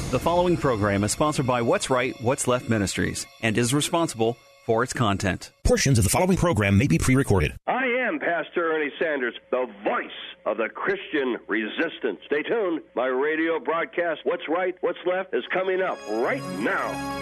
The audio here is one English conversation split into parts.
The following program is sponsored by What's Right, What's Left Ministries and is responsible for its content. Portions of the following program may be pre-recorded. I am Pastor Ernie Sanders, the voice of the Christian resistance. Stay tuned. My radio broadcast, What's Right, What's Left, is coming up right now.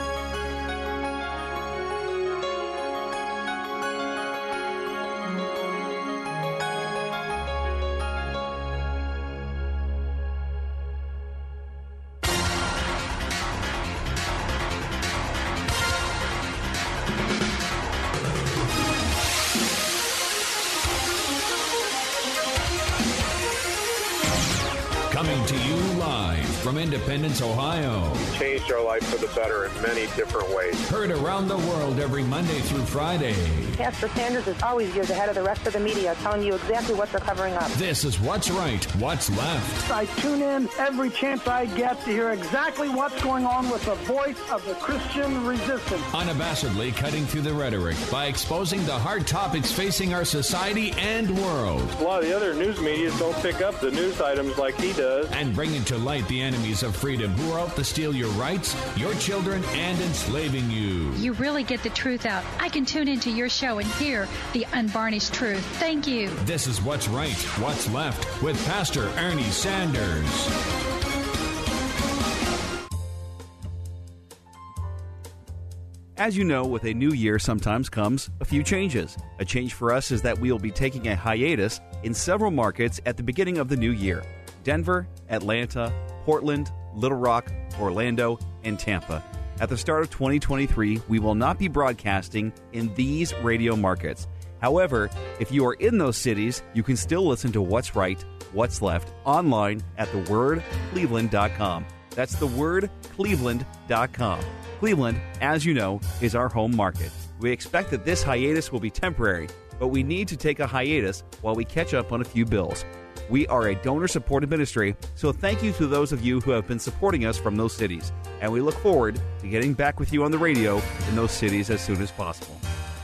Coming to you live from Independence, Ohio. Changed our life for the better in many different ways. Heard around the world every Monday through Friday. Pastor Sanders is always years ahead of the rest of the media, telling you exactly what they're covering up. This is What's Right, What's Left. I tune in every chance I get to hear exactly what's going on with the voice of the Christian resistance. Unabashedly cutting through the rhetoric by exposing the hard topics facing our society and world. A lot of the other news medias don't pick up the news items like he does. And bringing to light the enemies of freedom who are out to steal your rights, your children, and enslaving you. You really get the truth out. I can tune into your show and hear the unvarnished truth. Thank you. This is What's Right, What's Left with Pastor Ernie Sanders. As you know, with a new year sometimes comes a few changes. A change for us is that we will be taking a hiatus in several markets at the beginning of the new year. Denver, Atlanta, Portland, Little Rock, Orlando, and Tampa. At the start of 2023, we will not be broadcasting in these radio markets. However, if you are in those cities, you can still listen to What's Right, What's Left online at thewordcleveland.com. That's thewordcleveland.com. Cleveland, as you know, is our home market. We expect that this hiatus will be temporary, but we need to take a hiatus while we catch up on a few bills. We are a donor-supported ministry, so thank you to those of you who have been supporting us from those cities, and we look forward to getting back with you on the radio in those cities as soon as possible.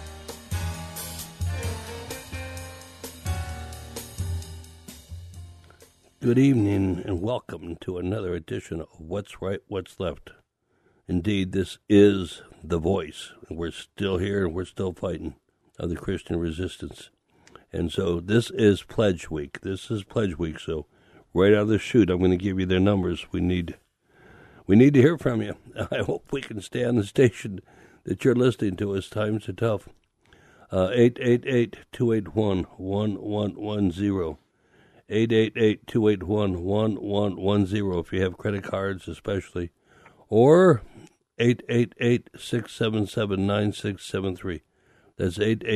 Good evening and welcome to another edition of What's Right, What's Left. Indeed, this is the voice. We're still here and we're still fighting of the Christian resistance. And so this is Pledge Week. So right out of the chute, I'm going to give you their numbers. We need to hear from you. I hope we can stay on the station that you're listening to as times are tough. 888-281-1110. 888-281-1110 if you have credit cards especially. Or 888-677-9673. That's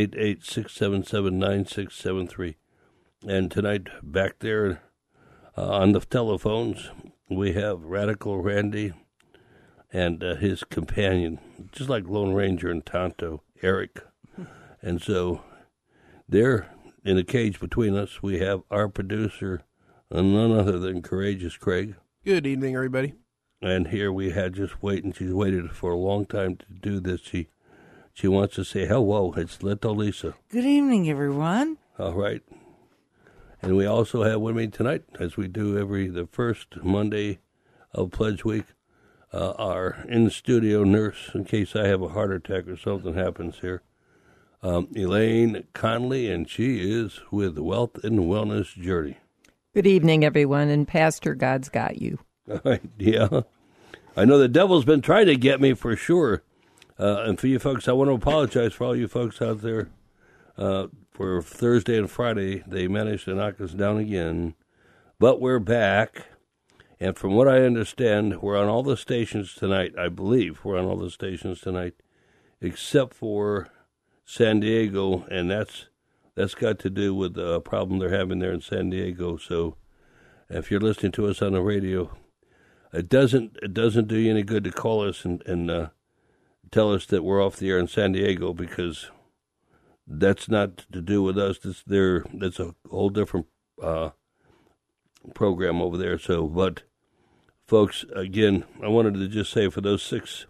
888-677-9673. And tonight, back there on the telephones, we have Radical Randy and his companion, just like Lone Ranger and Tonto, Eric. And so they're in a cage between us. We have our producer, none other than Courageous Craig. Good evening, everybody. And here we had just waiting. She's waited for a long time to do this. She wants to say hello. It's Little Lisa. Good evening, everyone. All right. And we also have with me tonight, as we do the first Monday of Pledge Week, our in-studio nurse, in case I have a heart attack or something happens here, Elaine Conley, and she is with Wealth and Wellness Journey. Good evening, everyone, and Pastor, God's got you. All right, yeah. I know the devil's been trying to get me for sure. And for you folks, I want to apologize for all you folks out there. For Thursday and Friday, they managed to knock us down again. But we're back. And from what I understand, we're on all the stations tonight. I believe we're on all the stations tonight, except for San Diego. And that's got to do with the problem they're having there in San Diego. So if you're listening to us on the radio, it doesn't do you any good to call us and tell us that we're off the air in San Diego, because that's not to do with us. That's a whole different program over there. So, but folks, again, I wanted to just say for those 6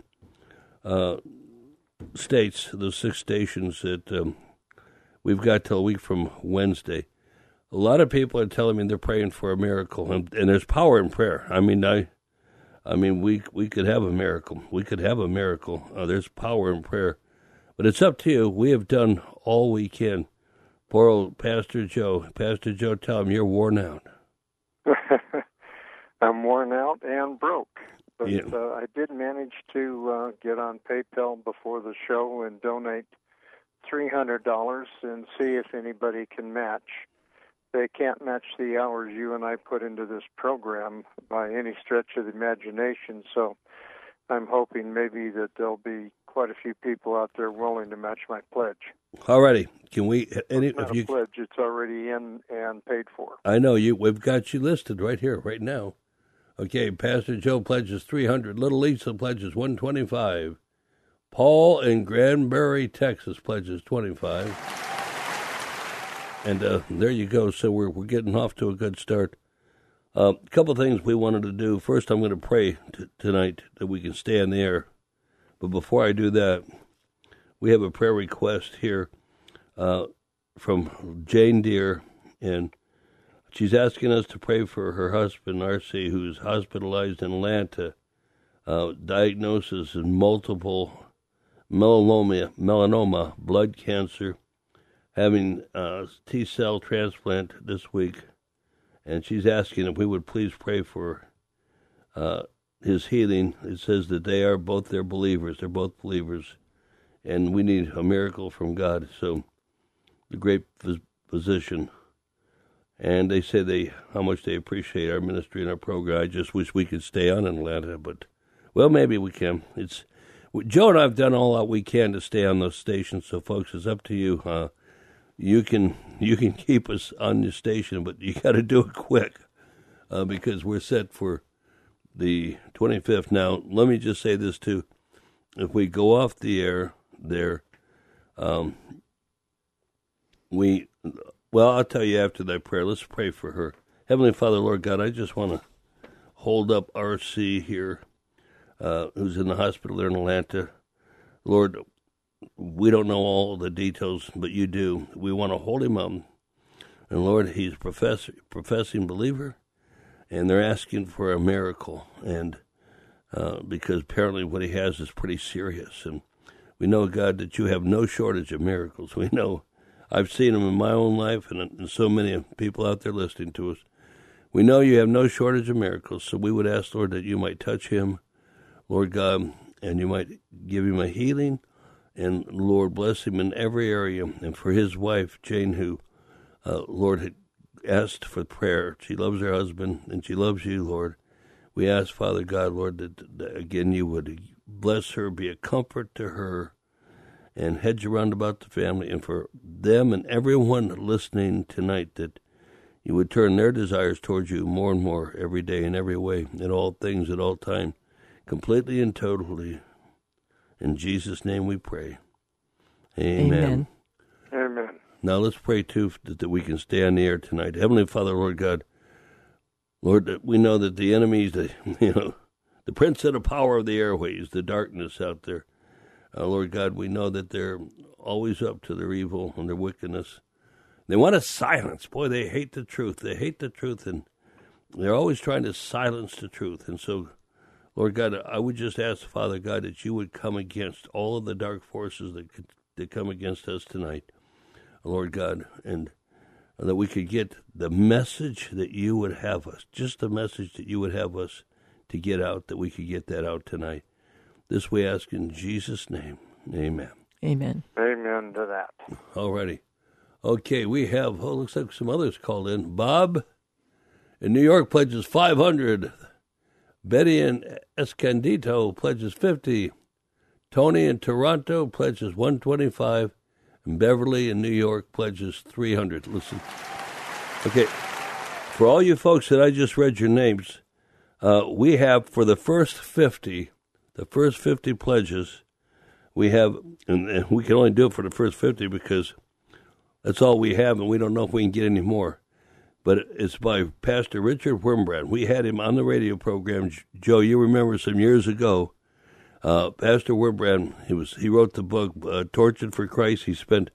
states, those 6 stations that we've got till a week from Wednesday, a lot of people are telling me they're praying for a miracle, and there's power in prayer. I mean, I mean, we could have a miracle. We could have a miracle. There's power in prayer. But it's up to you. We have done all we can. Poor old Pastor Joe. Pastor Joe, tell him you're worn out. I'm worn out and broke. But Yeah. I did manage to get on PayPal before the show and donate $300 and see if anybody can match. They can't match the hours you and I put into this program by any stretch of the imagination, so I'm hoping maybe that there'll be quite a few people out there willing to match my pledge. All righty. Can we? It's not a pledge, it's already in and paid for. I know you. We've got you listed right here, right now. Okay, Pastor Joe pledges 300. Little Lisa pledges 125. Paul in Granbury, Texas pledges 25. And there you go. So we're getting off to a good start. A couple of things we wanted to do. First, I'm going to pray tonight that we can stay on the air. But before I do that, we have a prayer request here from Jane Deere, and she's asking us to pray for her husband, R.C., who's hospitalized in Atlanta. Diagnosis is multiple melanoma, blood cancer, having a T-cell transplant this week. And she's asking if we would please pray for his healing. It says that they're both believers. They're both believers. And we need a miracle from God. So the great physician. And they say how much they appreciate our ministry and our program. I just wish we could stay on in Atlanta, but well, maybe we can. Joe and I have done all that we can to stay on those stations. So, folks, it's up to you. You can keep us on the station, but you got to do it quick because we're set for the 25th. Now, let me just say this too: if we go off the air there, I'll tell you after that prayer. Let's pray for her. Heavenly Father, Lord God, I just want to hold up R.C. here, who's in the hospital there in Atlanta. Lord, we don't know all the details, but you do. We want to hold him up. And Lord, he's a professing believer, and they're asking for a miracle. And because apparently what he has is pretty serious. And we know, God, that you have no shortage of miracles. We know. I've seen them in my own life and so many people out there listening to us. We know you have no shortage of miracles, so we would ask, Lord, that you might touch him, Lord God, and you might give him a healing. And, Lord, bless him in every area. And for his wife, Jane, who, Lord, had asked for prayer. She loves her husband, and she loves you, Lord. We ask, Father God, Lord, that again, you would bless her, be a comfort to her, and hedge around about the family. And for them and everyone listening tonight, that you would turn their desires towards you more and more every day in every way, in all things, at all time, completely and totally. In Jesus' name we pray. Amen. Amen. Now let's pray, too, that we can stay on the air tonight. Heavenly Father, Lord God, Lord, that we know that the enemy is the prince of the power of the airways, the darkness out there. Lord God, we know that they're always up to their evil and their wickedness. They want to silence. Boy, they hate the truth. They hate the truth, and they're always trying to silence the truth. And so, Lord God, I would just ask, Father God, that you would come against all of the dark forces that come against us tonight, Lord God, and that we could get the message that you would have us, just the message that you would have us to get out, that we could get that out tonight. This we ask in Jesus' name. Amen. Amen. Amen to that. All righty. Okay, we have, looks like some others called in. Bob in New York pledges 500. Betty in Escondido pledges 50. Tony in Toronto pledges 125. And Beverly in New York pledges 300. Listen. Okay, for all you folks that I just read your names, we have for the first 50 pledges, we have, and we can only do it for the first 50 because that's all we have, and we don't know if we can get any more. But it's by Pastor Richard Wurmbrand. We had him on the radio program. Joe, you remember some years ago, Pastor Wurmbrand, he wrote the book, Tortured for Christ. He spent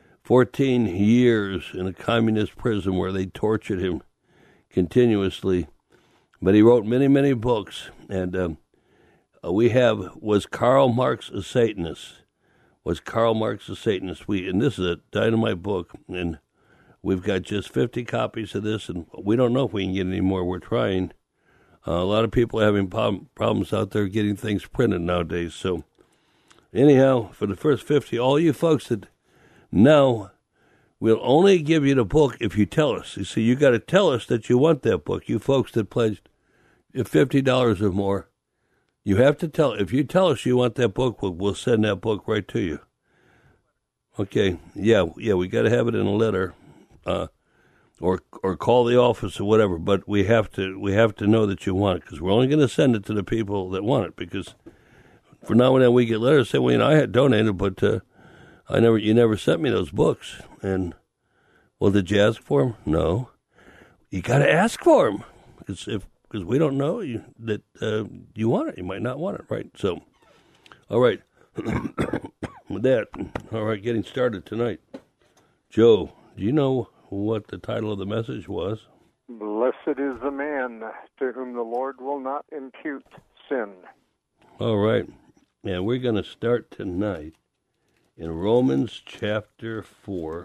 14 years in a communist prison where they tortured him continuously. But he wrote many, many books. And was Karl Marx a Satanist? Was Karl Marx a Satanist? And this is a dynamite book, and we've got just 50 copies of this, and we don't know if we can get any more. We're trying. A lot of people are having problems out there getting things printed nowadays. So anyhow, for the first 50, all you folks that know, we'll only give you the book if you tell us. You see, you got to tell us that you want that book. You folks that pledged $50 or more, you have to tell. If you tell us you want that book, we'll send that book right to you. Okay, yeah, we got to have it in a letter, or call the office or whatever. But we have to know that you want it, because we're only going to send it to the people that want it. Because for now and then we get letters saying, "Well, I had donated, but you never sent me those books." And well, did you ask for them? No, you got to ask for them, because we don't know that you want it. You might not want it, right? So, all right. With that, all right, getting started tonight. Joe, do you know what the title of the message was? Blessed is the man to whom the Lord will not impute sin. All right. And we're going to start tonight in Romans chapter 4,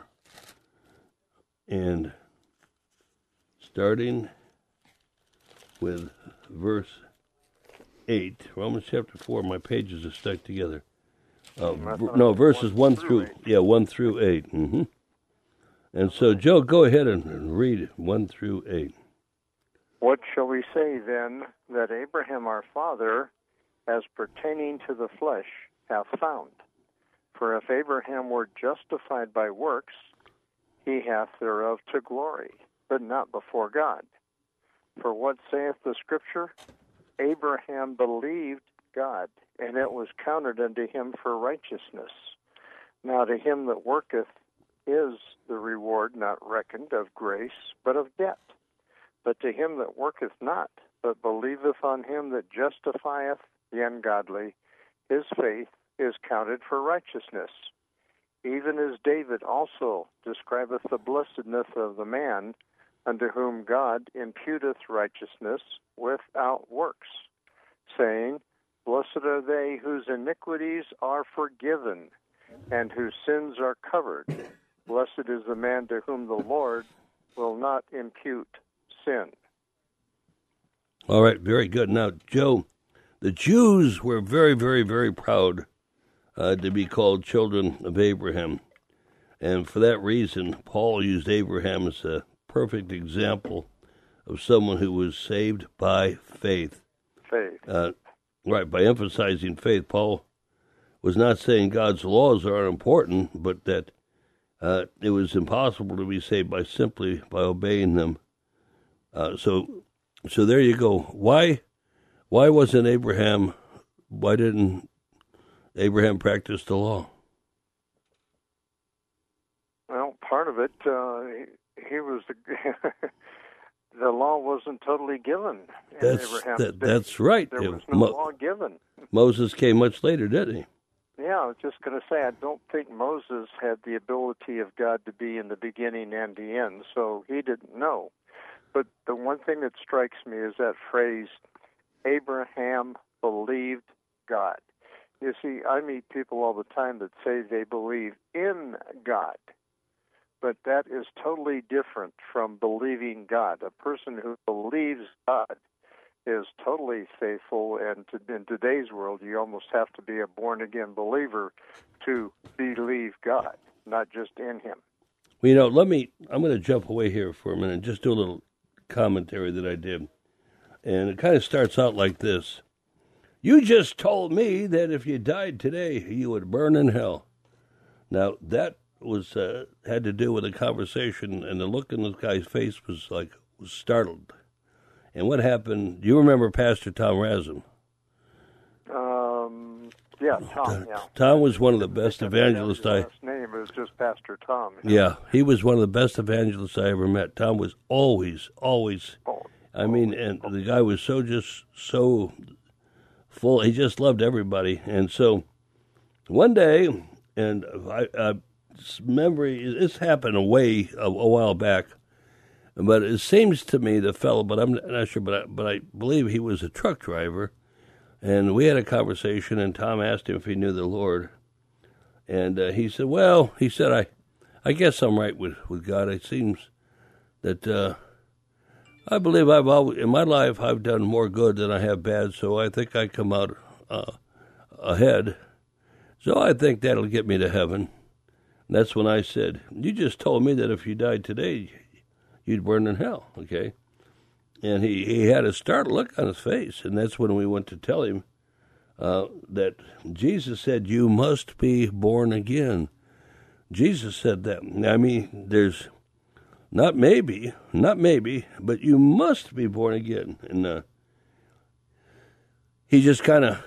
and starting with verse 8. Romans chapter 4, my pages are stuck together. Verses 1 through 8. Yeah, 1 through 8. Mm-hmm. And so, Joe, go ahead and read 1 through 8. What shall we say then that Abraham our father, as pertaining to the flesh, hath found? For if Abraham were justified by works, he hath thereof to glory, but not before God. For what saith the Scripture? Abraham believed God, and it was counted unto him for righteousness. Now to him that worketh is the reward not reckoned of grace, but of debt. But to him that worketh not, but believeth on him that justifieth the ungodly, his faith is counted for righteousness. Even as David also describeth the blessedness of the man unto whom God imputeth righteousness without works, saying, Blessed are they whose iniquities are forgiven, and whose sins are covered. Blessed is the man to whom the Lord will not impute sin. All right, very good. Now, Joe, the Jews were very, very, very proud to be called children of Abraham. And for that reason, Paul used Abraham as a perfect example of someone who was saved by faith. Right, by emphasizing faith, Paul was not saying God's laws are unimportant, but that it was impossible to be saved simply by obeying them. So there you go. Why wasn't Abraham? Why didn't Abraham practice the law? Well, part of it, he was the law wasn't totally given in Abraham's day. That's right. There was no law given. Moses came much later, didn't he? Yeah, I was just going to say, I don't think Moses had the ability of God to be in the beginning and the end, so he didn't know. But the one thing that strikes me is that phrase, Abraham believed God. You see, I meet people all the time that say they believe in God, but that is totally different from believing God. A person who believes God is totally faithful, and in today's world, you almost have to be a born-again believer to believe God, not just in Him. Well, I'm going to jump away here for a minute and just do a little commentary that I did. And it kind of starts out like this. You just told me that if you died today, you would burn in hell. Now, that was had to do with a conversation, and the look in this guy's face was startled. And what happened? Do you remember Pastor Tom Razum? Yeah, Tom. Yeah. Tom was one of the best evangelists. His last name is just Pastor Tom. Yeah, he was one of the best evangelists I ever met. Tom was always. I mean, and the guy was so full. He just loved everybody. And so one day, and this happened a while back. But it seems to me the fellow, but I'm not sure, but I believe he was a truck driver, and we had a conversation, and Tom asked him if he knew the Lord, and he said, well, I guess I'm right with God. It seems that I believe I've always, in my life, I've done more good than I have bad, so I think I come out ahead. So I think that'll get me to heaven. And that's when I said, you just told me that if you died today, you'd burn in hell, okay? And he had a startled look on his face, and that's when we went to tell him that Jesus said, you must be born again. Jesus said that. I mean, there's not maybe, but you must be born again. And he just kind of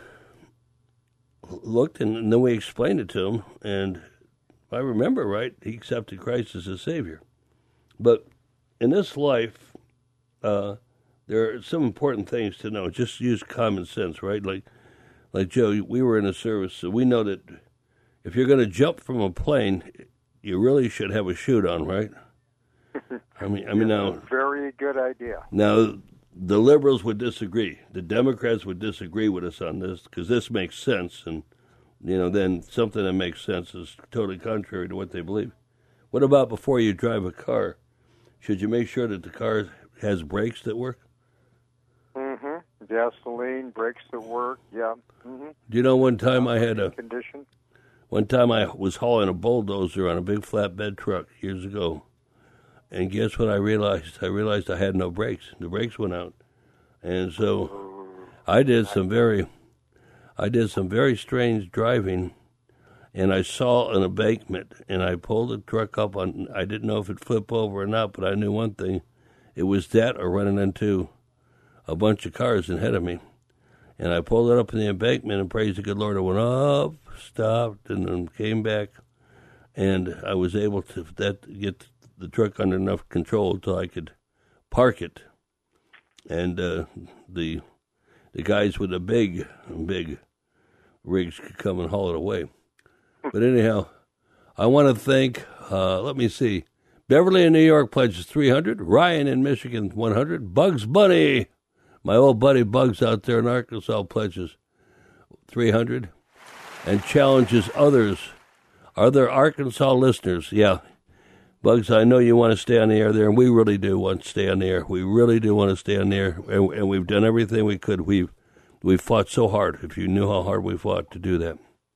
looked, and then we explained it to him, and if I remember right, he accepted Christ as his Savior. But in this life, there are some important things to know. Just use common sense, right? Like Joe, we were in a service, so we know that if you're going to jump from a plane, you really should have a chute on, right? I mean, now, very good idea. Now, the liberals would disagree. The Democrats would disagree with us on this because this makes sense, and then something that makes sense is totally contrary to what they believe. What about before you drive a car? Should you make sure that the car has brakes that work? Mm-hmm. Gasoline, brakes that work, yeah. Mm-hmm. Do you know one time I had condition? One time I was hauling a bulldozer on a big flatbed truck years ago. And guess what I realized? I realized I had no brakes. The brakes went out. And so I did some very strange driving, and I saw an embankment, and I pulled the truck up on, I didn't know if it'd flip over or not, but I knew one thing. It was that or running into a bunch of cars ahead of me. And I pulled it up in the embankment, and praise the good Lord, I went up, stopped, and then came back, and I was able to get the truck under enough control until I could park it. And the guys with the big rigs could come and haul it away. But anyhow, I want to thank, let me see, Beverly in New York pledges $300, Ryan in Michigan $100, Bugs Bunny, my old buddy Bugs out there in Arkansas pledges $300, and challenges others. Are there Arkansas listeners? Yeah. Bugs, I know you want to stay on the air there, and we really do want to stay on the air. We really do want to stay on the air, and we've done everything we could. We've fought so hard. If you knew how hard we fought to do that.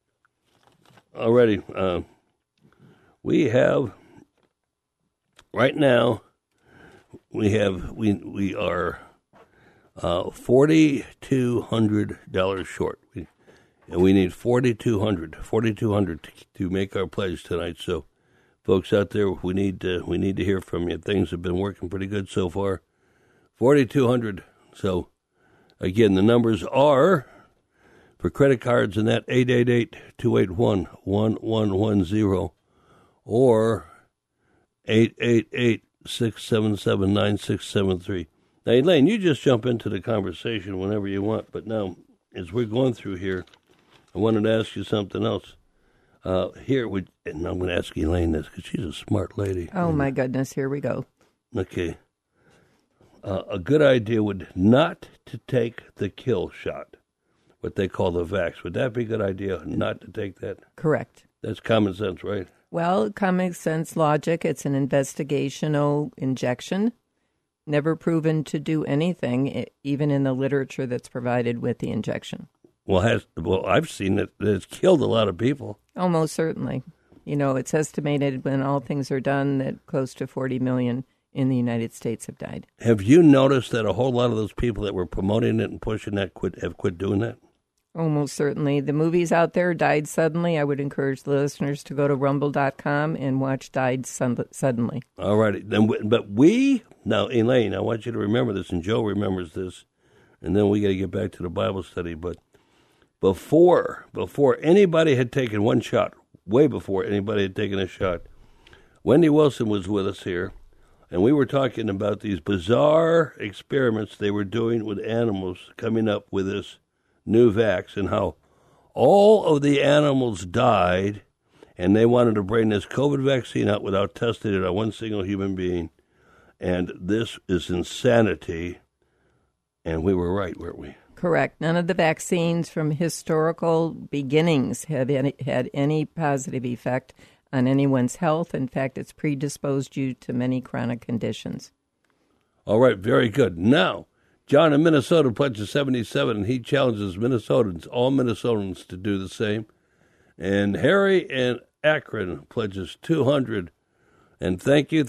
Alrighty, we have right now. We are $4,200 short, and we need $4,200 to make our pledge tonight. So. Folks out there, we need to hear from you. Things have been working pretty good so far. 4,200. So, again, the numbers are for credit cards in that 888-281-1110 or 888-677-9673. Now, Elaine, you just jump into the conversation whenever you want. But now, as we're going through here, I wanted to ask you something else. And I'm going to ask Elaine this because she's a smart lady. Oh, my goodness. Here we go. Okay. A good idea would not to take the kill shot, what they call the vax. Would that be a good idea, not to take that? Correct. That's common sense, right? Well, common sense logic. It's an investigational injection. Never proven to do anything, even in the literature that's provided with the injection. Well, I've seen that it's killed a lot of people. Oh, most certainly. It's estimated when all things are done that close to 40 million in the United States have died. Have you noticed that a whole lot of those people that were promoting it and pushing that have quit doing that? Oh, most certainly. The movies out there, Died Suddenly. I would encourage the listeners to go to rumble.com and watch Died Suddenly. All righty. But now, Elaine, I want you to remember this, and Joe remembers this, and then we got to get back to the Bible study, but Before anybody had taken one shot, way before anybody had taken a shot, Wendy Wilson was with us here, and we were talking about these bizarre experiments they were doing with animals coming up with this new vax, and how all of the animals died, and they wanted to bring this COVID vaccine out without testing it on one single human being. And this is insanity. And we were right, weren't we? Correct. None of the vaccines from historical beginnings have had any positive effect on anyone's health. In fact, it's predisposed you to many chronic conditions. All right, very good. Now, John in Minnesota pledges 77, and he challenges Minnesotans, all Minnesotans, to do the same. And Harry in Akron pledges 200. And thank you.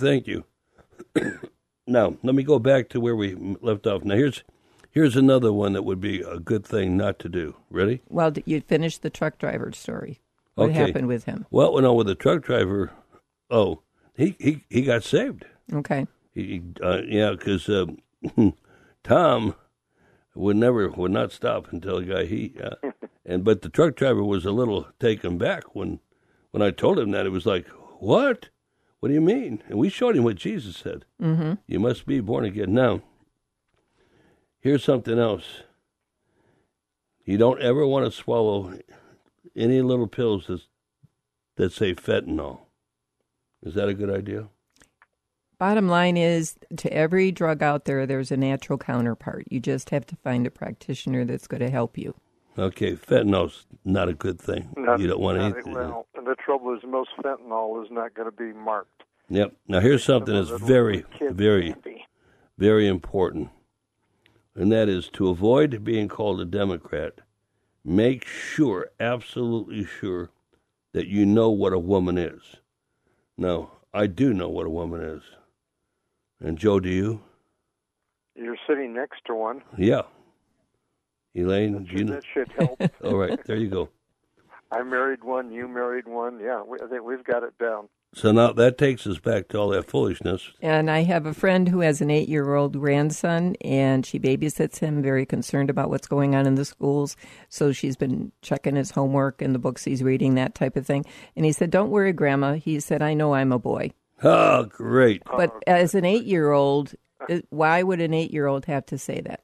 Now, let me go back to where we left off. Now, here's another one that would be a good thing not to do. Ready? Well, you finished the truck driver story. What happened with him? Well, no, with the truck driver, he got saved. Okay. Because Tom would not stop until but the truck driver was a little taken back when I told him that. It was like, what? What do you mean? And we showed him what Jesus said. Mm-hmm. You must be born again. Now, here's something else. You don't ever want to swallow any little pills that say fentanyl. Is that a good idea? Bottom line is, to every drug out there, there's a natural counterpart. You just have to find a practitioner that's going to help you. Okay, fentanyl's not a good thing. You don't want anything. Well, the trouble is most fentanyl is not going to be marked. Yep. Now, here's something that's very, very, very important, and that is to avoid being called a Democrat, make sure, absolutely sure, that you know what a woman is. Now, I do know what a woman is. And Joe, do you? You're sitting next to one. Yeah. Elaine, do you know? That should help. All right, there you go. I married one, you married one. Yeah, I think we've got it down. So now that takes us back to all that foolishness. And I have a friend who has an 8-year-old grandson, and she babysits him, very concerned about what's going on in the schools. So she's been checking his homework and the books he's reading, that type of thing. And he said, "Don't worry, Grandma." He said, "I know I'm a boy." Oh, great. But as an 8-year-old, why would an 8-year-old have to say that?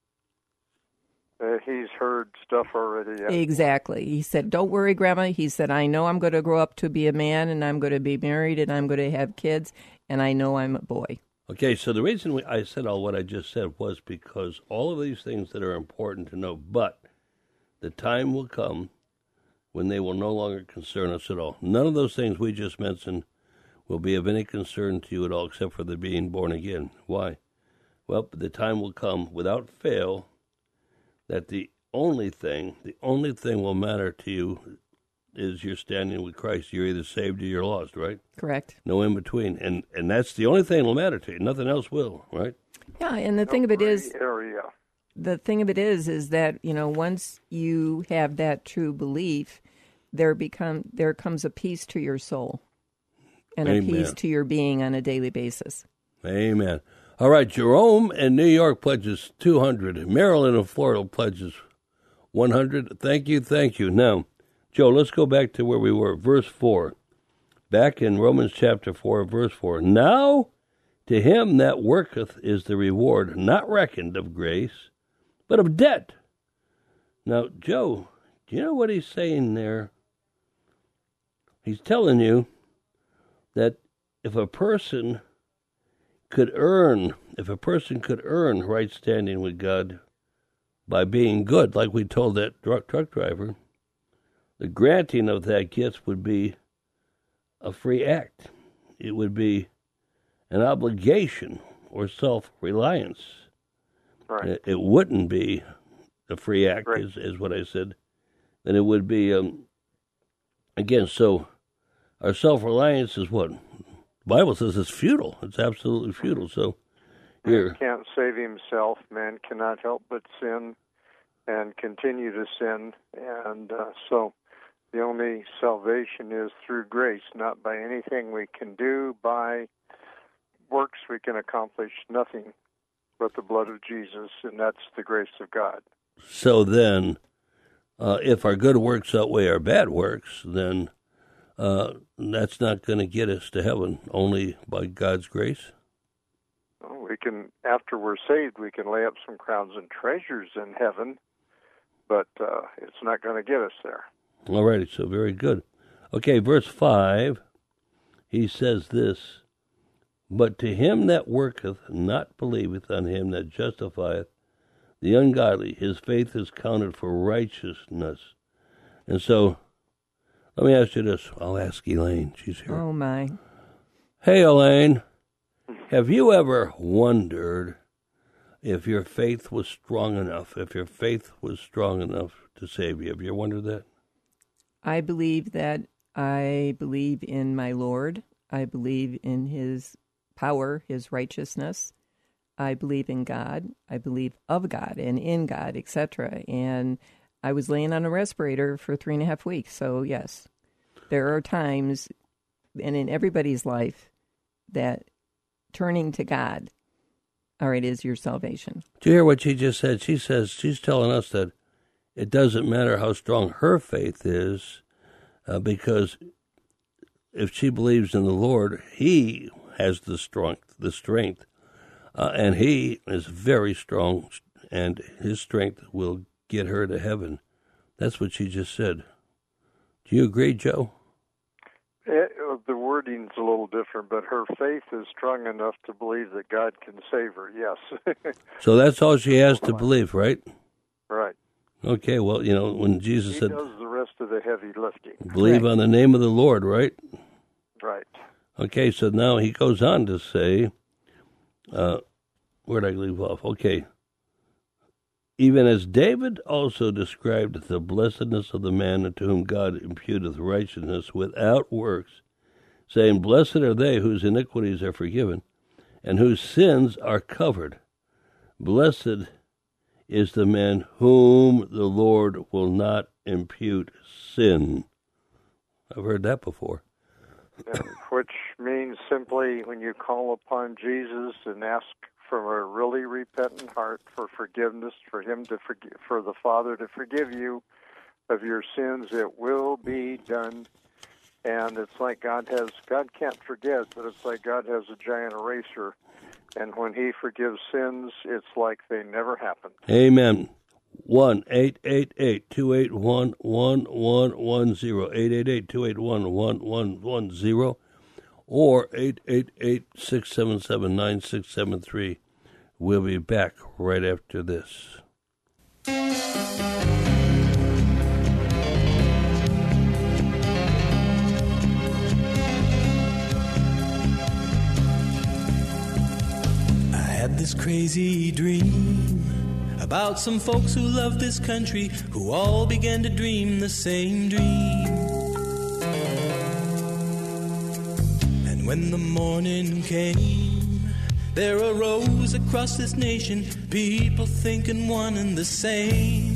He's heard stuff already. Yeah. Exactly. He said, "Don't worry, Grandma." He said, "I know I'm going to grow up to be a man, and I'm going to be married, and I'm going to have kids, and I know I'm a boy." Okay, so the reason I said all what I just said was because all of these things that are important to know, but the time will come when they will no longer concern us at all. None of those things we just mentioned will be of any concern to you at all, except for the being born again. Why? Well, the time will come without fail that the only thing will matter to you is you're standing with Christ. You're either saved or you're lost, right? Correct. No in between. And that's the only thing that will matter to you. Nothing else will, right? Yeah, and the thing of it is, area. The thing of it is that, once you have that true belief, there comes a peace to your soul and Amen. A peace to your being on a daily basis. Amen. All right, Jerome in New York pledges 200. Maryland and Florida pledges 100. Thank you. Now, Joe, let's go back to where we were. Verse 4. Back in Romans chapter 4, verse 4. Now to him that worketh is the reward, not reckoned of grace, but of debt. Now, Joe, do you know what he's saying there? He's telling you that if a person could earn right standing with God by being good, like we told that truck driver, the granting of that gift would be a free act. It would be an obligation or self-reliance. Right. It wouldn't be a free act, right. is what I said. Then it would be, again, so our self-reliance is what? The Bible says it's futile. It's absolutely futile. So here, man can't save himself. Man cannot help but sin and continue to sin. And so the only salvation is through grace, not by anything we can do. By works we can accomplish nothing but the blood of Jesus, and that's the grace of God. So then, if our good works outweigh our bad works, then that's not going to get us to heaven, only by God's grace. Well, we can, after we're saved, we can lay up some crowns and treasures in heaven, but it's not going to get us there. All righty, so very good. Okay, verse 5, he says this, But to him that worketh not believeth on him that justifieth the ungodly, his faith is counted for righteousness. And so, let me ask you this. I'll ask Elaine. She's here. Oh, my. Hey, Elaine. Have you ever wondered if your faith was strong enough, to save you? Have you ever wondered that? I believe in my Lord. I believe in his power, his righteousness. I believe in God. I believe of God and in God, etc. And I was laying on a respirator for 3.5 weeks. So, yes, there are times, and in everybody's life, that turning to God, all right, is your salvation. Do you hear what she just said? She says, she's telling us that it doesn't matter how strong her faith is, because if she believes in the Lord, he has the strength, and he is very strong, and his strength will get her to heaven. That's what she just said. Do you agree, Joe? The wording's a little different, but her faith is strong enough to believe that God can save her, yes. So that's all she has to believe, right? Right. Okay, well, when Jesus said... He does the rest of the heavy lifting. Believe on the name of the Lord, right? Right. Okay, so now he goes on to say, where'd I leave off? Okay. Even as David also described the blessedness of the man unto whom God imputeth righteousness without works, saying, Blessed are they whose iniquities are forgiven, and whose sins are covered. Blessed is the man whom the Lord will not impute sin. I've heard that before. Which means simply when you call upon Jesus and ask from a really repentant heart for forgiveness, for him to forgive, for the Father to forgive you of your sins, it will be done. And it's like God can't forget, but it's like God has a giant eraser, and when he forgives sins, it's like they never happened. Amen. 1-888-281-1110, 888-281-1110, or 888-677-9673. We'll be back right after this. I had this crazy dream about some folks who love this country, who all began to dream the same dream. And when the morning came, there arose across this nation people thinking one and the same.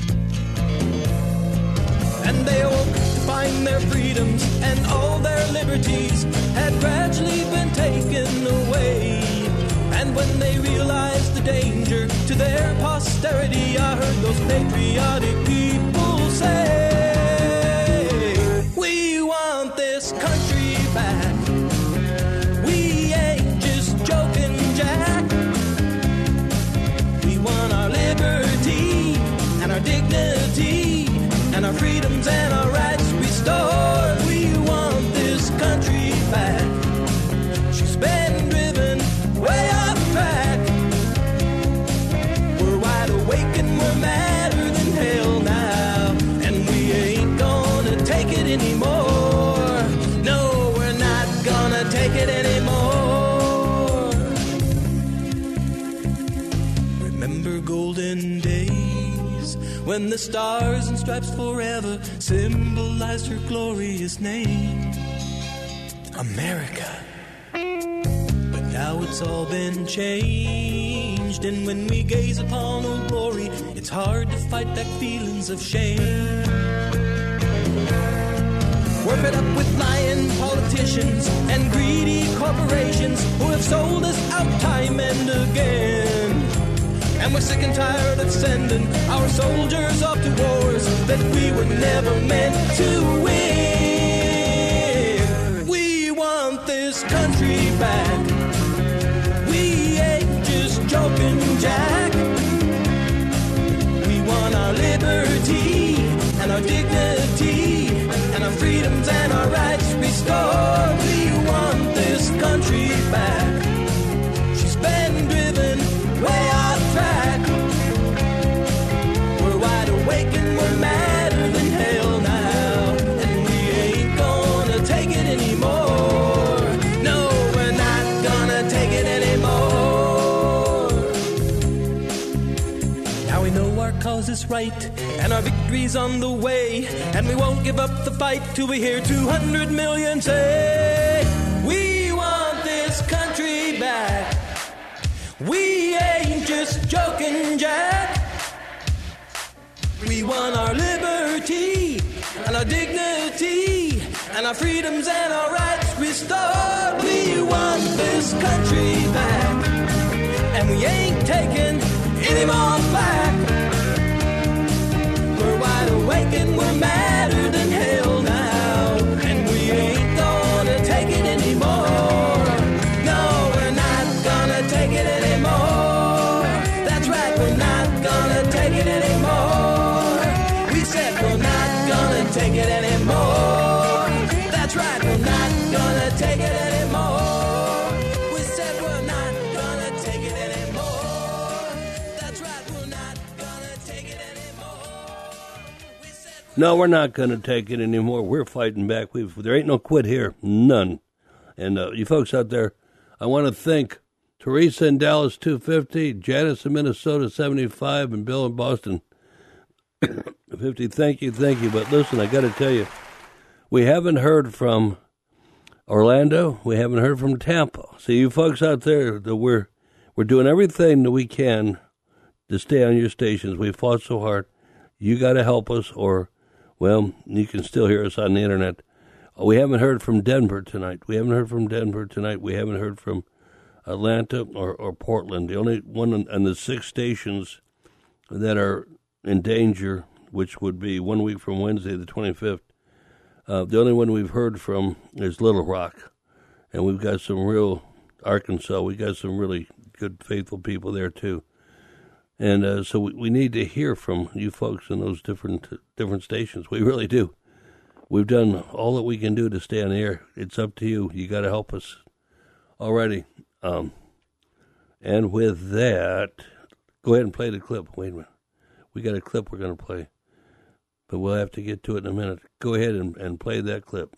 And they awoke to find their freedoms and all their liberties had gradually been taken away. And when they realized the danger to their posterity, I heard those patriotic people say, we want this country back. We ain't just joking, Jack. We want our liberty and our dignity and our freedoms and our rights restored. We want this country back. She's been driven way off track. We're wide awake and we're madder than hell now, and we ain't gonna take it anymore. No, we're not gonna take it anymore. Remember golden days when the stars and stripes forever symbolized her glorious name, America. Now it's all been changed, and when we gaze upon old glory, it's hard to fight back feelings of shame. We're fed up with lying politicians and greedy corporations who have sold us out time and again. And we're sick and tired of sending our soldiers off to wars that we were never meant to win. We want this country back. We ain't just joking, Jack. We want our liberty and our dignity and our freedoms and our rights restored. We want this country back. right, and our victory's on the way, and we won't give up the fight till we hear 200 million say, we want this country back. We ain't just joking, Jack. We want our liberty and our dignity and our freedoms and our rights restored. We want this country back, and we ain't taking any more flack. We're wide awake and we're madder than hell now, and we ain't gonna take it anymore. No, we're not gonna take it anymore. That's right, we're not gonna take it anymore. We said we're not gonna take it anymore. That's right, we're not gonna take it anymore. We said we're not gonna take it anymore. That's right, we're not gonna take it anymore. No, we're not going to take it anymore. We're fighting back. There ain't no quit here. None. And you folks out there, I want to thank Teresa in Dallas, 250, Janice in Minnesota, 75, and Bill in Boston, 50. Thank you. But listen, I got to tell you, we haven't heard from Orlando. We haven't heard from Tampa. So you folks out there, we're doing everything that we can to stay on your stations. We fought so hard. You got to help us, or, well, you can still hear us on the internet. We haven't heard from Denver tonight. We haven't heard from Atlanta or Portland. The only one on the 6 stations that are in danger, which would be 1 week from Wednesday, the 25th, the only one we've heard from is Little Rock. And we've got some real Arkansas. We got some really good, faithful people there, too. And so we need to hear from you folks in those different stations. We really do. We've done all that we can do to stay on the air. It's up to you. You got to help us. Alrighty. And with that, go ahead and play the clip. Wait a minute. We got a clip we're going to play, but we'll have to get to it in a minute. Go ahead and play that clip.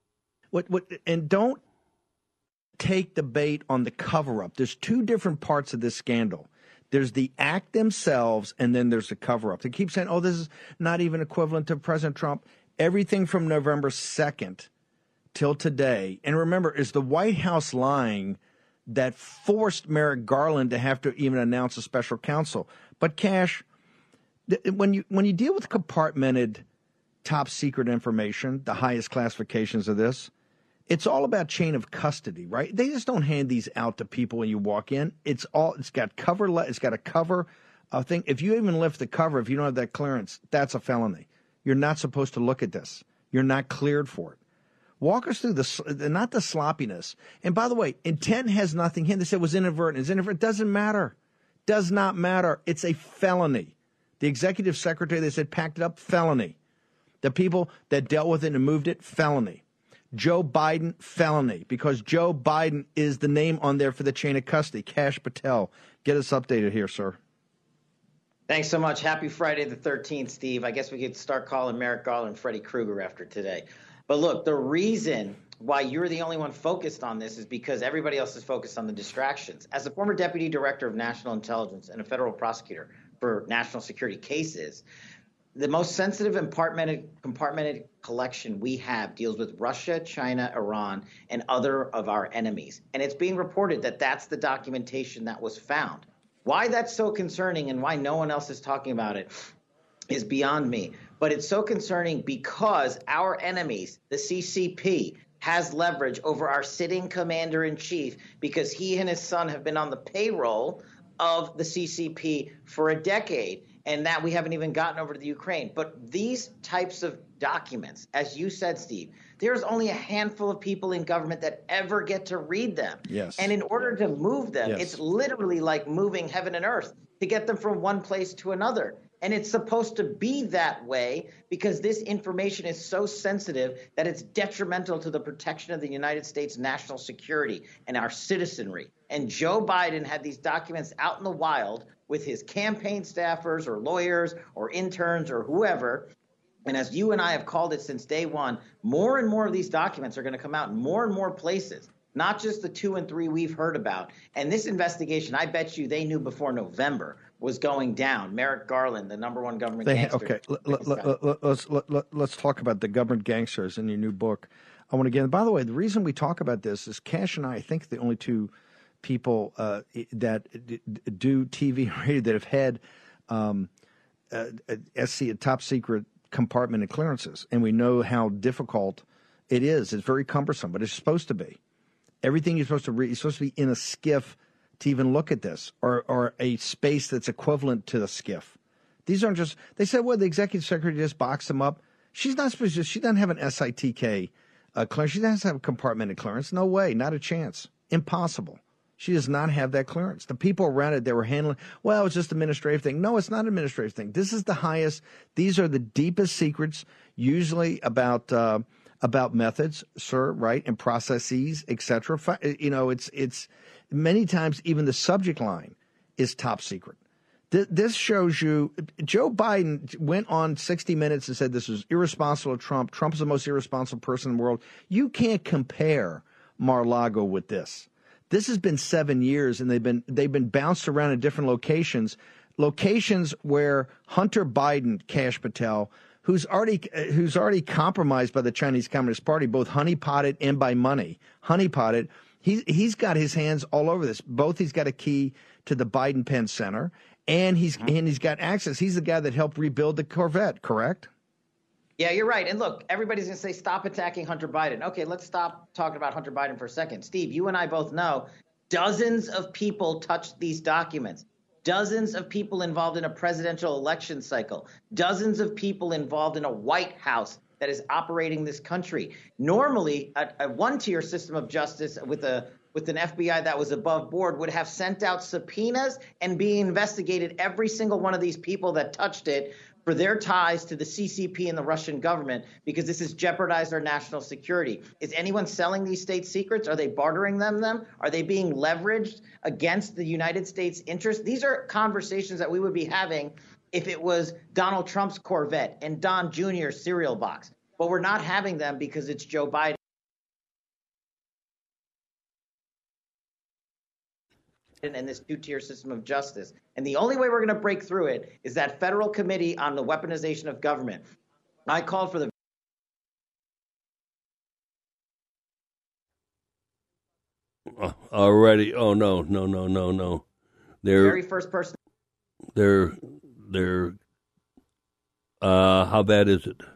And don't take the bait on the cover-up. There's 2 different parts of this scandal. There's the act themselves, and then there's the cover-up. They keep saying, this is not even equivalent to President Trump. Everything from November 2nd till today. And remember, it's the White House lying that forced Merrick Garland to have to even announce a special counsel. But, Cash, when you deal with compartmented top-secret information, the highest classifications of this, it's all about chain of custody, right? They just don't hand these out to people when you walk in. It's got a cover thing. If you even lift the cover, if you don't have that clearance, that's a felony. You're not supposed to look at this. You're not cleared for it. Walk us through not the sloppiness. And by the way, intent has nothing here. They said it was inadvertent. It doesn't matter. Does not matter. It's a felony. The executive secretary, they said, packed it up, felony. The people that dealt with it and moved it, felony. Joe Biden, felony, because Joe Biden is the name on there for the chain of custody. Kash Patel, get us updated here, sir. Thanks so much. Happy Friday the 13th, Steve. I guess we could start calling Merrick Garland Freddy Krueger after today. But look, the reason why you're the only one focused on this is because everybody else is focused on the distractions. As a former deputy director of national intelligence and a federal prosecutor for national security cases, the most sensitive and compartmented collection we have deals with Russia, China, Iran, and other of our enemies. And it's being reported that that's the documentation that was found. Why that's so concerning and why no one else is talking about it is beyond me. But it's so concerning because our enemies, the CCP, has leverage over our sitting commander-in-chief because he and his son have been on the payroll of the CCP for a decade. And that we haven't even gotten over to the Ukraine. But these types of documents, as you said, Steve, there's only a handful of people in government that ever get to read them. Yes. And in order to move them, Yes. It's literally like moving heaven and earth to get them from one place to another. And it's supposed to be that way because this information is so sensitive that it's detrimental to the protection of the United States national security and our citizenry. And Joe Biden had these documents out in the wild with his campaign staffers or lawyers or interns or whoever. And as you and I have called it since day one, more and more of these documents are going to come out in more and more places, not just the 2 and 3 we've heard about. And this investigation, I bet you they knew before November was going down. Merrick Garland, the number one government gangster. Okay, let's talk about the government gangsters in your new book. I want to get. By the way, the reason we talk about this is Cash and I think, the only two people that do TV and radio that have had SC, top secret compartment and clearances, and we know how difficult it is. It's very cumbersome, but it's supposed to be. Everything you're supposed to read, you're supposed to be in a skiff to even look at this, or a space that's equivalent to the skiff. These aren't just, they said, well, the executive secretary just boxed them up. She's not supposed to, she doesn't have an SITK clearance. She doesn't have a compartmented clearance. No way, not a chance. Impossible. She does not have that clearance. The people around it, they were handling, well, it's just an administrative thing. No, it's not an administrative thing. This is the highest, these are the deepest secrets, usually about methods, sir, right, and processes, etc. You know, it's many times even the subject line is top secret. This shows you, Joe Biden went on 60 Minutes and said this was irresponsible of Trump. Trump is the most irresponsible person in the world. You can't compare Mar-a-Lago with this. This has been 7 years, and they've been bounced around in different locations where Hunter Biden, Kash Patel, who's already compromised by the Chinese Communist Party, both honeypotted and by money. Honeypotted, he's got his hands all over this. Both he's got a key to the Biden Penn Center, and he's got access. He's the guy that helped rebuild the Corvette, correct? Yeah, you're right. And look, everybody's going to say, stop attacking Hunter Biden. Okay, let's stop talking about Hunter Biden for a second. Steve, you and I both know dozens of people touched these documents. Dozens of people involved in a presidential election cycle. Dozens of people involved in a White House that is operating this country. Normally, a one-tier system of justice with an FBI that was above board would have sent out subpoenas and be investigated every single one of these people that touched it for their ties to the CCP and the Russian government, because this has jeopardized our national security. Is anyone selling these state secrets? Are they bartering them? Are they being leveraged against the United States interest? These are conversations that we would be having if it was Donald Trump's Corvette and Don Jr.'s cereal box. But we're not having them because it's Joe Biden and this two-tier system of justice. And the only way we're going to break through it is that federal committee on the weaponization of government. I called for the already. Oh no. Very first person. They're how bad is it?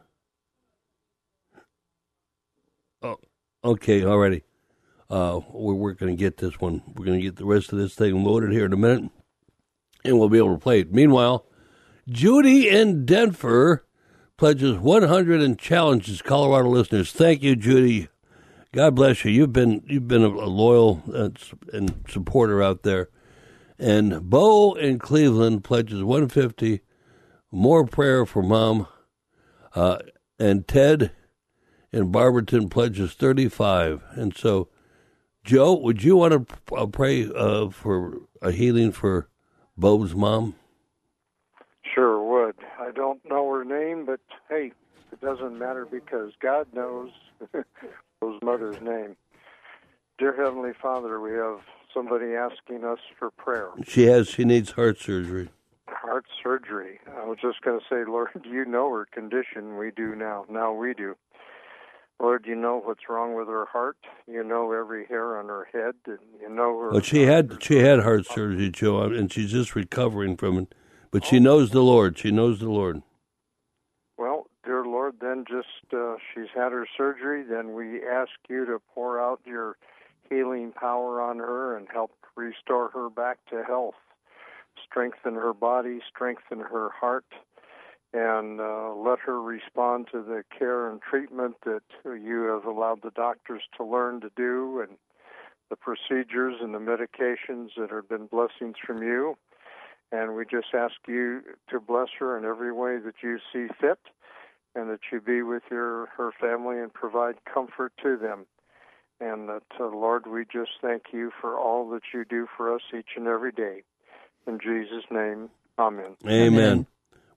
Oh, okay, already. We're going to get this one. We're going to get the rest of this thing loaded here in a minute, and we'll be able to play it. Meanwhile, Judy in Denver pledges 100 and challenges Colorado listeners. Thank you, Judy. God bless you. You've been a loyal and supporter out there. And Bo in Cleveland pledges 150. More prayer for Mom. And Ted in Barberton pledges 35. And so, Joe, would you want to pray for a healing for Bo's mom? Sure would. I don't know her name, but hey, it doesn't matter because God knows Bo's mother's name. Dear Heavenly Father, we have somebody asking us for prayer. She needs heart surgery. Heart surgery. I was just going to say, Lord, you know her condition. We do now. Now we do. Lord, you know what's wrong with her heart. You know every hair on her head, and you know her. Well, she had heart surgery, Joe, and she's just recovering from it. But she knows the Lord. She knows the Lord. Well, dear Lord, then just she's had her surgery. Then we ask you to pour out your healing power on her and help restore her back to health. Strengthen her body, strengthen her heart, and let her respond to the care and treatment that you have allowed the doctors to learn to do, and the procedures and the medications that have been blessings from you. And we just ask you to bless her in every way that you see fit, and that you be with her family and provide comfort to them. And that, Lord, we just thank you for all that you do for us each and every day. In Jesus' name, amen. Amen.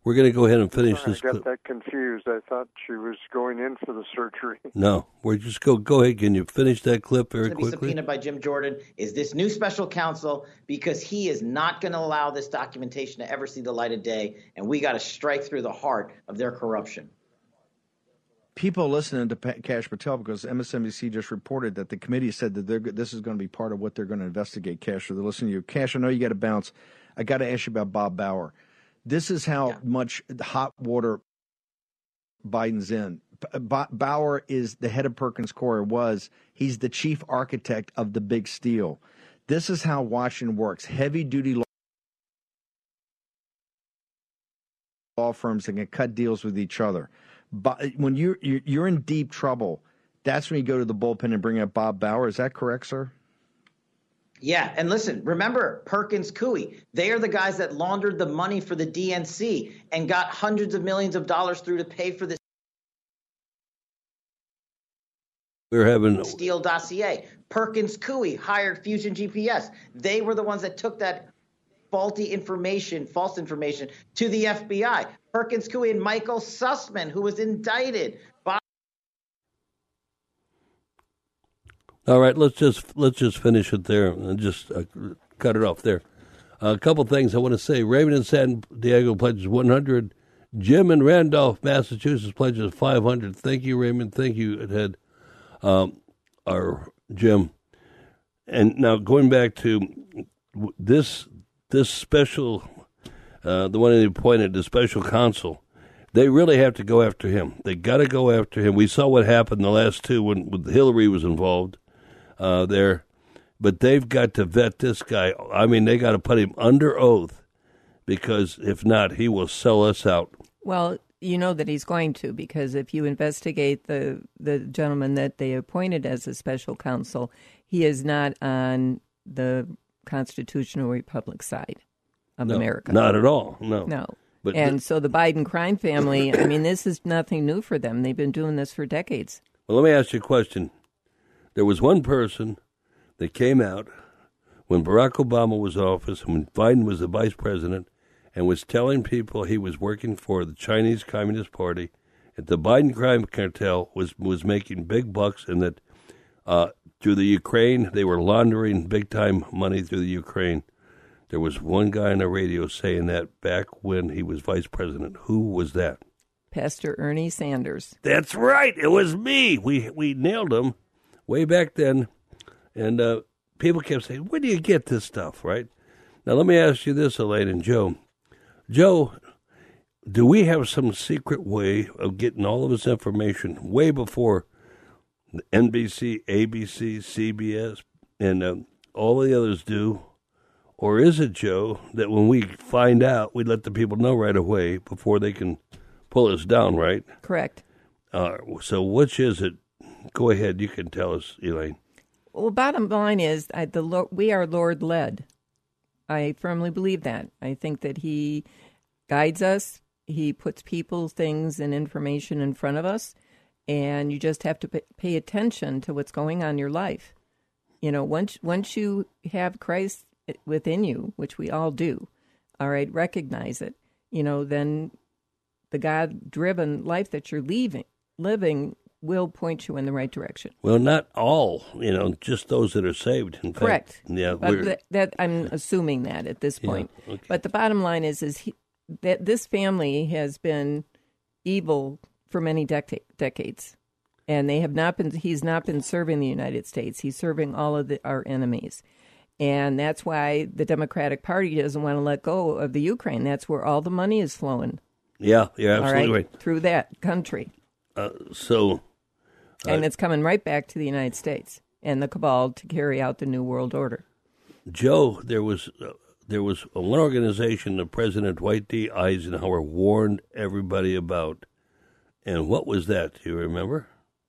We're going to go ahead and finish this I got clip. that confused. I thought she was going in for the surgery. No, we're just go ahead. Can you finish that clip very Going to be quickly? subpoenaed by Jim Jordan is this new special counsel, because he is not going to allow this documentation to ever see the light of day, and we got to strike through the heart of their corruption. People listening to Kash Patel, because MSNBC just reported that the committee said that this is going to be part of what they're going to investigate, Kash. So they're listening to you. Kash, I know you got to bounce. I got to ask you about Bob Bauer. This is how much hot water Biden's in. Bauer is the head of Perkins Coie, he's the chief architect of the big steal. This is how Washington works. Heavy-duty law firms that can cut deals with each other. But when you're in deep trouble, that's when you go to the bullpen and bring up Bob Bauer. Is that correct, sir? Yeah, and listen, remember Perkins Coie. They are the guys that laundered the money for the DNC and got hundreds of millions of dollars through to pay for this We're having Steele dossier. Perkins Coie hired Fusion GPS. They were the ones that took that false information to the FBI. Perkins Coie and Michael Sussman, who was indicted. All right, let's just finish it there and just cut it off there. A couple things I want to say. Raymond in San Diego pledges 100. Jim in Randolph, Massachusetts pledges 500. Thank you, Raymond. Thank you, Ed. Our Jim. And now going back to this special, the one he appointed, the special counsel, they really have to go after him. They got to go after him. We saw what happened the last two when Hillary was involved there. But they've got to vet this guy. I mean, they got to put him under oath, because if not, he will sell us out. Well, you know that he's going to, because if you investigate the gentleman that they appointed as a special counsel, he is not on the constitutional republic side of America. Not at all. No. But so the Biden crime family, I mean, this is nothing new for them. They've been doing this for decades. Well, let me ask you a question. There was one person that came out when Barack Obama was in office, when Biden was the vice president, and was telling people he was working for the Chinese Communist Party, that the Biden crime cartel was making big bucks, and that through the Ukraine, they were laundering big-time money through the Ukraine. There was one guy on the radio saying that back when he was vice president. Who was that? Pastor Ernie Sanders. That's right. It was me. We nailed him way back then. And people kept saying, where do you get this stuff, right? Now, let me ask you this, Elaine and Joe. Joe, do we have some secret way of getting all of this information way before the NBC, ABC, CBS, and all the others do? Or is it, Joe, that when we find out, we let the people know right away before they can pull us down, right? Correct. So which is it? Go ahead. You can tell us, Elaine. Well, bottom line is we are Lord-led. I firmly believe that. I think that he guides us. He puts people, things, and information in front of us, and you just have to pay attention to what's going on in your life. You know, once you have Christ within you, which we all do, all right, recognize it, you know, then the God-driven life that you're living will point you in the right direction. Well, not all, you know, just those that are saved. In Correct. Fact, yeah, but that I'm assuming that at this point. Yeah, okay. But the bottom line is that this family has been evil for many decades, and they have not been. He's not been serving the United States. He's serving all of our enemies, and that's why the Democratic Party doesn't want to let go of the Ukraine. That's where all the money is flowing. Yeah, absolutely right. Through that country. And it's coming right back to the United States and the cabal to carry out the New World Order. Joe, there was one organization that President Dwight D. Eisenhower warned everybody about. And what was that? Do you remember?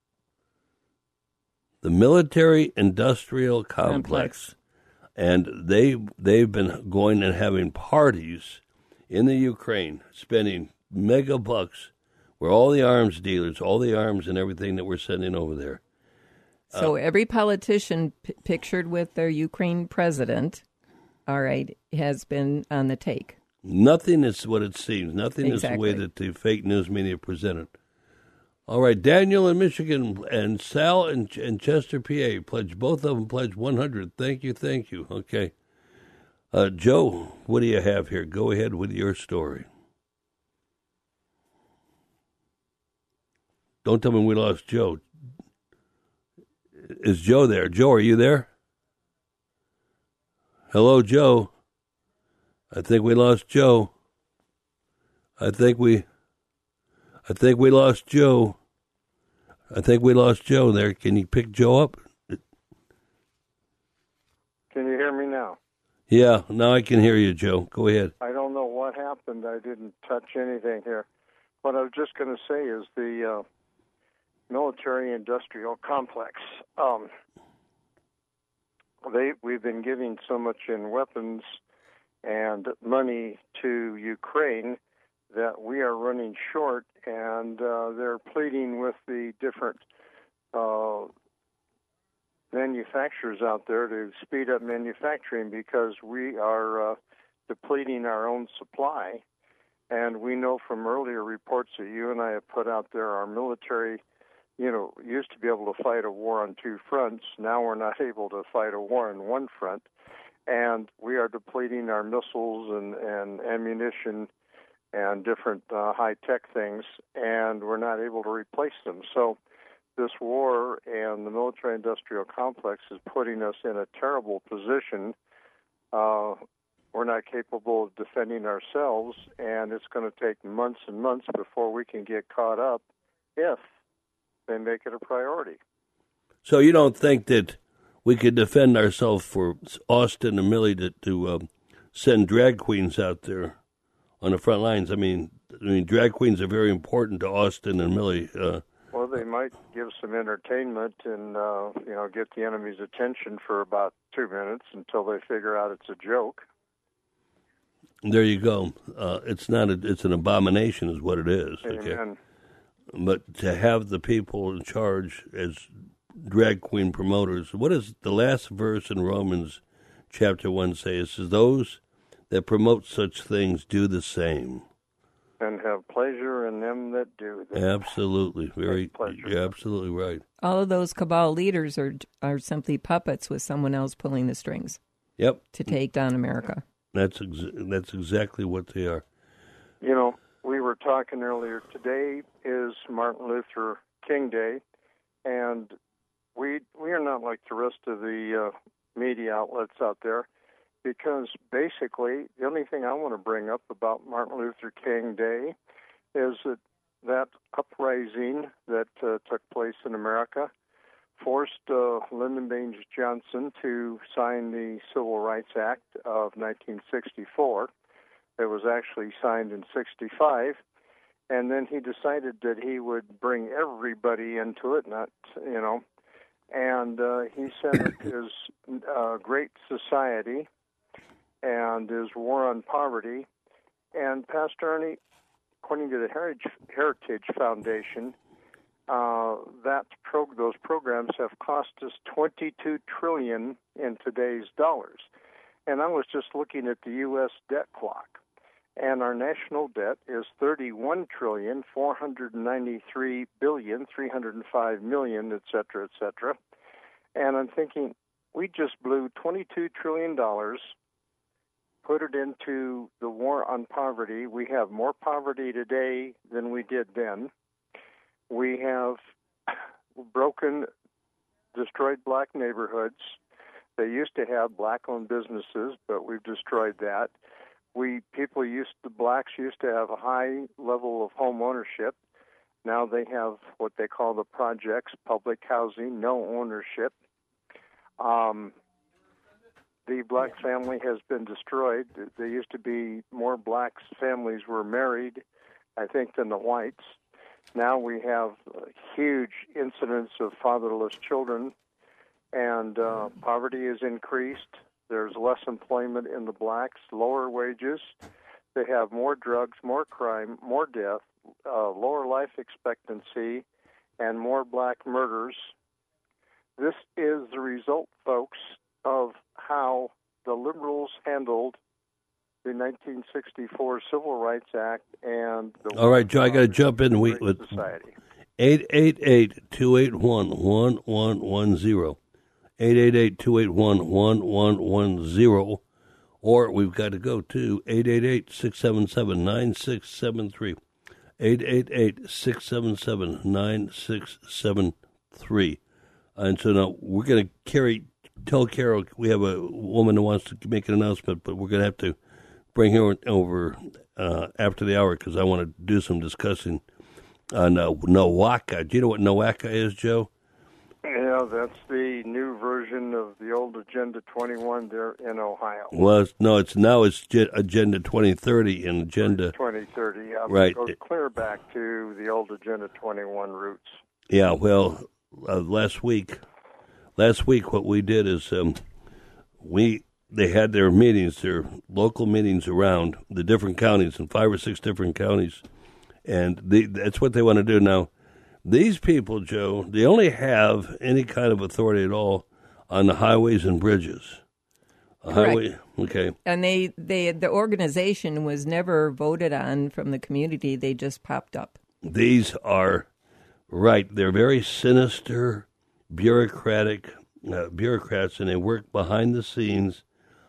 The Military-Industrial Complex. And they've been going and having parties in the Ukraine, spending mega bucks, where all the arms dealers, all the arms and everything that we're sending over there. So every politician pictured with their Ukraine president, all right, has been on the take. Nothing is what it seems. Nothing is the way that the fake news media present it. All right, Daniel in Michigan and Sal in Chester, PA, both of them pledged 100. Thank you. Okay. Joe, what do you have here? Go ahead with your story. Don't tell me we lost Joe. Is Joe there? Joe, are you there? Hello, Joe. I think we lost Joe. I think we lost Joe. I think we lost Joe there. Can you pick Joe up? Can you hear me now? Yeah, now I can hear you, Joe. Go ahead. I don't know what happened. I didn't touch anything here. What I was just going to say is the military-industrial complex. We've been giving so much in weapons and money to Ukraine that we are running short, and they're pleading with the different manufacturers out there to speed up manufacturing because we are depleting our own supply. And we know from earlier reports that you and I have put out there, our military, used to be able to fight a war on two fronts. Now we're not able to fight a war on one front. And we are depleting our missiles and ammunition and different high-tech things, and we're not able to replace them. So this war and the military-industrial complex is putting us in a terrible position. We're not capable of defending ourselves, and it's going to take months and months before we can get caught up if they make it a priority. So you don't think that we could defend ourselves for Austin and Millie to send drag queens out there on the front lines? I mean, drag queens are very important to Austin and Millie. Well, they might give some entertainment and get the enemy's attention for about 2 minutes until they figure out it's a joke. There you go. It's not. It's an abomination, is what it is. Amen. Okay? But to have the people in charge as drag queen promoters, what does the last verse in Romans chapter 1 say? It says, "Those that promote such things do the same, and have pleasure in them that do them." Absolutely, you're absolutely right. All of those cabal leaders are simply puppets with someone else pulling the strings. Yep. To take down America. That's exactly what they are. We were talking earlier. Today is Martin Luther King Day, and we are not like the rest of the media outlets out there, because basically the only thing I want to bring up about Martin Luther King Day is that uprising that took place in America forced Lyndon Baines Johnson to sign the Civil Rights Act of 1964. It was actually signed in 65, and then he decided that he would bring everybody into it, and he set up his Great Society and his War on Poverty. And Pastor Ernie, according to the Heritage Foundation, those programs have cost us $22 trillion in today's dollars. And I was just looking at the U.S. debt clock, and our national debt is $31,493,305,000,000, et cetera, et cetera. And I'm thinking, we just blew $22 trillion, put it into the war on poverty. We have more poverty today than we did then. We have destroyed black neighborhoods. They used to have black-owned businesses, but we've destroyed that. Blacks used to have a high level of home ownership. Now they have what they call the projects, public housing, no ownership. The black family has been destroyed. There used to be more black families were married, I think, than the whites. Now we have huge incidents of fatherless children, and poverty has increased. There's less employment in the blacks, lower wages. They have more drugs, more crime, more death, lower life expectancy, and more black murders. This is the result, folks, of how the liberals handled the 1964 Civil Rights Act and the... All right, Joe, I got to jump in with Society. 888-281-1110. 888-281-1110. Or we've got to go to 888-677-9673. 888-677-9673. And so now we're going to tell Carol we have a woman who wants to make an announcement, but we're going to have to bring her over after the hour because I want to do some discussing on NOACA. Do you know what NOACA is, Joe? Yeah, that's the new version of the old Agenda 21 there in Ohio. Well, it's Agenda 2030 and Agenda 2030. Yeah, right. It goes clear back to the old Agenda 21 roots. Yeah, well, last week what we did is they had their meetings, their local meetings around the different counties, in 5 or 6 different counties, and that's what they want to do now. These people, Joe, they only have any kind of authority at all on the highways and bridges. Correct. Okay. And the organization was never voted on from the community. They just popped up. These are, right, they're very sinister, bureaucrats, and they work behind the scenes,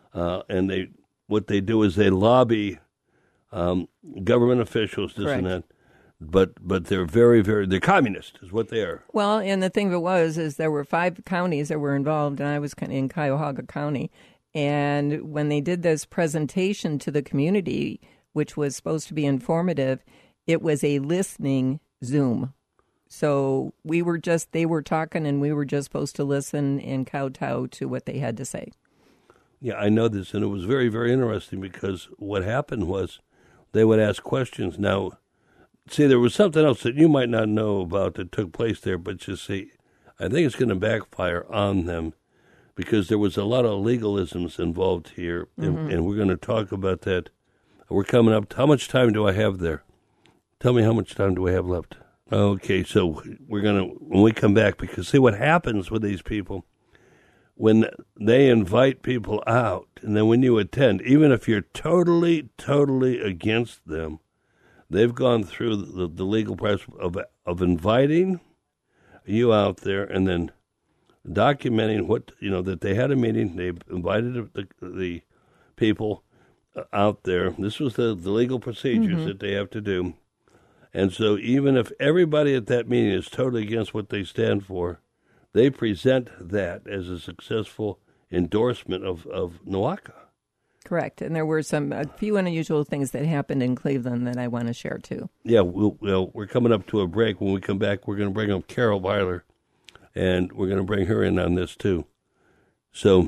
and what they do is they lobby government officials, this Correct. and that. But they're very, very, they're communist is what they are. Well, and the thing of it is there were 5 counties that were involved, and I was in Cuyahoga County. And when they did this presentation to the community, which was supposed to be informative, it was a listening Zoom. So they were talking, and we were just supposed to listen and kowtow to what they had to say. Yeah, I know this, and it was very, very interesting because what happened was they would ask questions. Now, see, there was something else that you might not know about that took place there, but just see, I think it's going to backfire on them because there was a lot of legalisms involved here, and we're going to talk about that. We're coming up. How much time do I have there? Tell me how much time do I have left? Okay, so we're going to, when we come back, because see what happens with these people, when they invite people out, and then when you attend, even if you're totally, totally against them, they've gone through the legal process of inviting you out there and then documenting that they had a meeting. They invited the people out there. This was the legal procedures that they have to do. And so even if everybody at that meeting is totally against what they stand for, they present that as a successful endorsement of NOACA. Correct. And there were a few unusual things that happened in Cleveland that I want to share, too. Yeah, we're coming up to a break. When we come back, we're going to bring up Carol Weiler, and we're going to bring her in on this, too. So,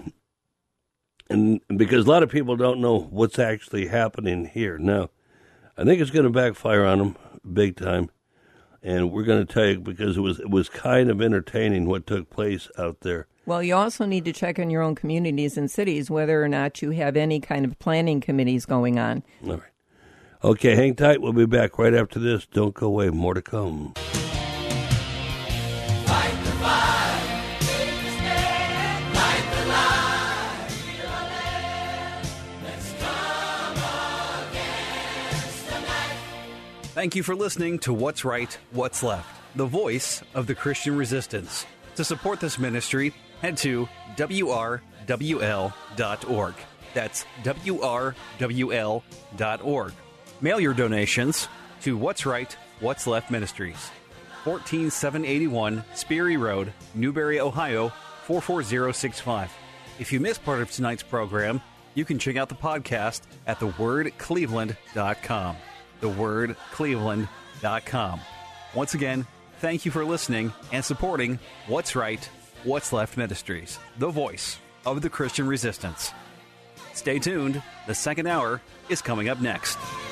and because a lot of people don't know what's actually happening here. Now, I think it's going to backfire on them big time, and we're going to tell you because it was kind of entertaining what took place out there. Well, you also need to check in your own communities and cities whether or not you have any kind of planning committees going on. All right. Okay, hang tight. We'll be back right after this. Don't go away. More to come. Fight the fight. Light the light. Let's come against the night. Thank you for listening to What's Right, What's Left, the voice of the Christian resistance. To support this ministry, head to WRWL.org. That's WRWL.org. Mail your donations to What's Right, What's Left Ministries, 14781 Sperry Road, Newberry, Ohio, 44065. If you missed part of tonight's program, you can check out the podcast at thewordcleveland.com. Thewordcleveland.com. Once again, thank you for listening and supporting What's Right, What's Left Ministries, the voice of the Christian resistance. Stay tuned. The second hour is coming up next.